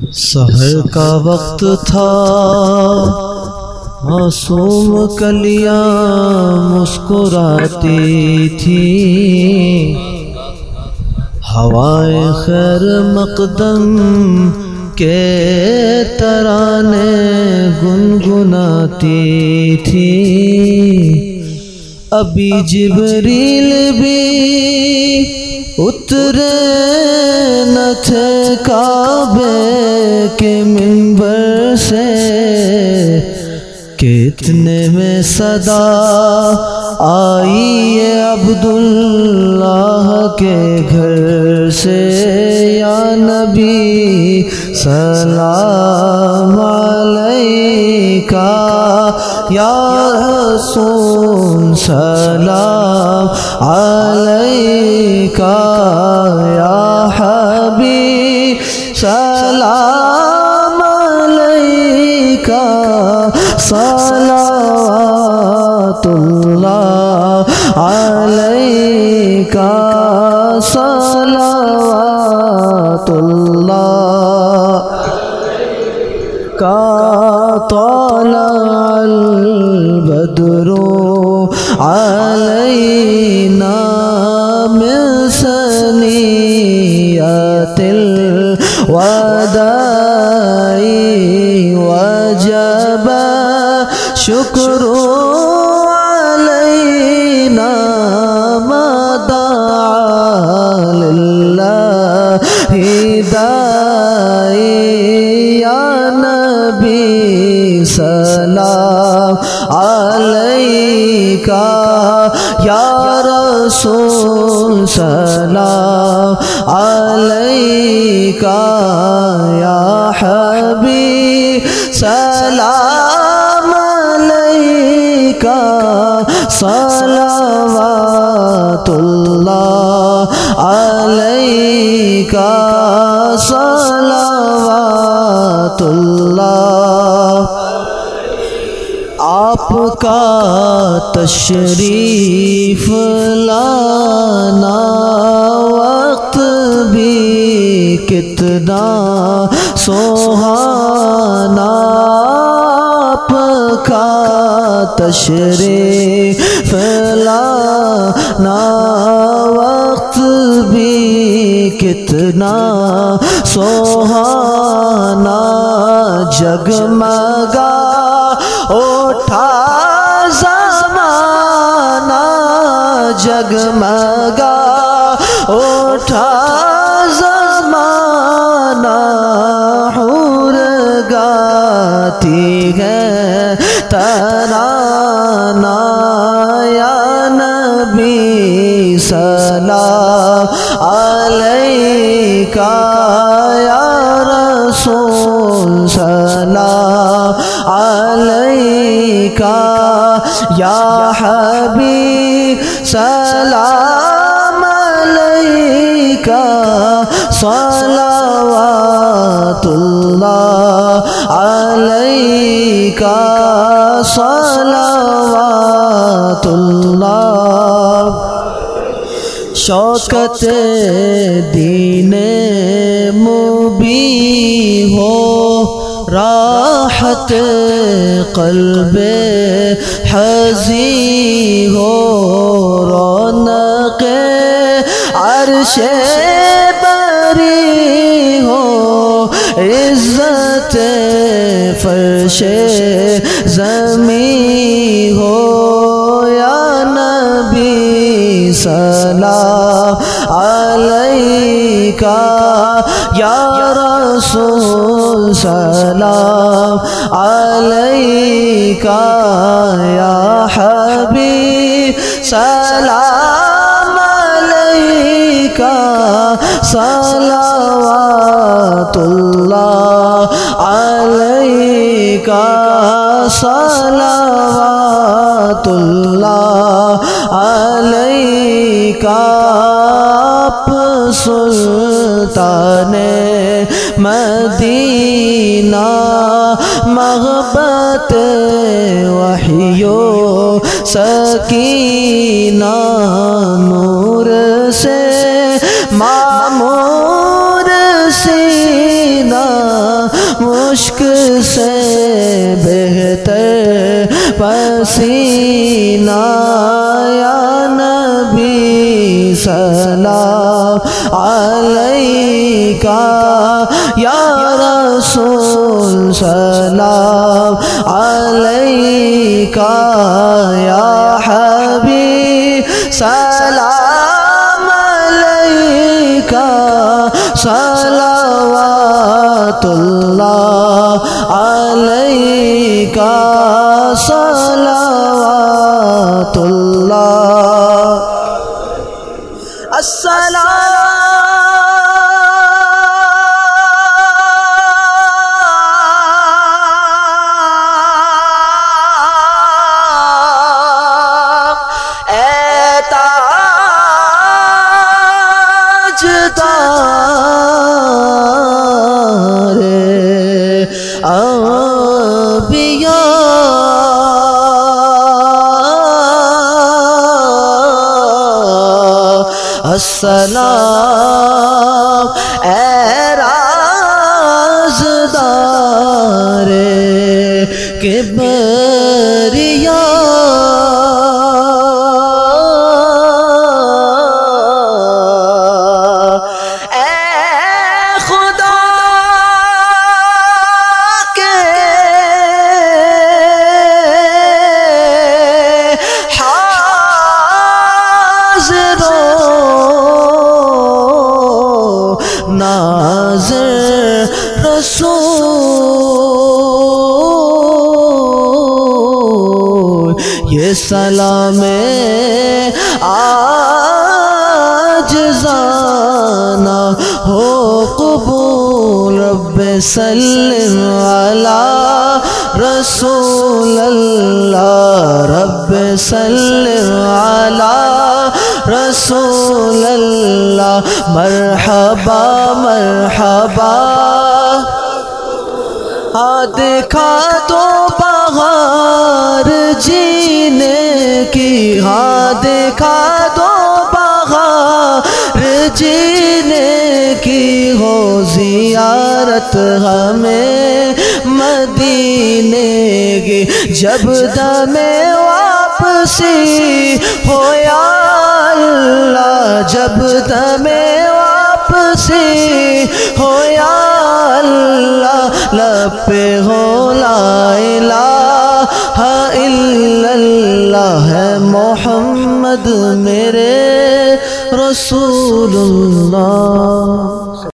سحر کا وقت تھا، معصوم کلیاں مسکراتی تھی، ہوائے خیر مقدم کے ترانے گنگناتی تھی۔ ابھی جبریل بھی اترے نہ تھے کعبے کے منبر سے کہ اتنے میں صدا آئی عبداللہ کے گھر سے، یا نبی سلام علیکہ، یا رسول سلام علیکہ، یا حبیب سلام علیکہ، صلوات اللہ علیکہ، صلوات اللہ کا طلع البدر علینا من ثنیۃ الوداع وجب شکر علینا ما دعا للہ داعی، یا نبی سلام علیکہ، یا رسول سلام علیکہ، یا حبیب سلام علیکہ، صلوات اللہ علیکہ، صلوات اللہ۔ آپ کا تشریف لانا وقت بھی کتنا سہانا، آپ کا تشریف لانا وقت بھی کتنا سہانا، جگمگا اٹھا زمانہ، جگمگا اٹھا زمانہ، حور گاتی ہے ترانہ، یا نبی سلام علیکہ، یا رسول سلام علیکہ، یا حبیب سلام علیکہ، صلوات اللہ علیکہ، صلوات اللہ۔ شوکت دین مبین ہو، راحت قلب حزین ہو، رونق عرش بری ہو، عزت فرش زمین ہو، یا نبی سلام علیکہ، یا رسول سلام علیکہ، یا حبیب سلام علیکہ، صلوات اللہ علیکہ، صلوات اللہ علیکہ۔ آپ سلطان مدینہ، محبت وحی و سکینہ، نور سے معمور سینہ، مشک سے بہتر پسینہ یا نبی سلام علیکہ یا رسول سلام علیکہ یا حبیب سلام علیکہ صلوات اللہ علیکہ صلوات اللہ السلام السلام اے رازدار کبریا اے خدا کے ناظر رسول یہ سلام عاجزانہ ہو قبول رب سلم علی رسول اللہ رب سلم علی رسول اللہ مرحبا مرحبا دیکھا تو بہار جینے کی دیکھا تو بہار جینے کی ہو زیارت ہمیں مدینے کی جب دم واپسی ہو یا اللہ جب دم واپسی ہو یا اللہ لب پہ ہو لا الہ الا اللہ ہے محمد میرے رسول اللہ